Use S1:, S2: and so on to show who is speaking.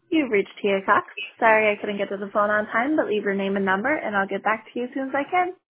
S1: You've reached Tia Cox. Sorry I couldn't get to the phone on time, but leave your name and number and I'll get back to you as soon as I can.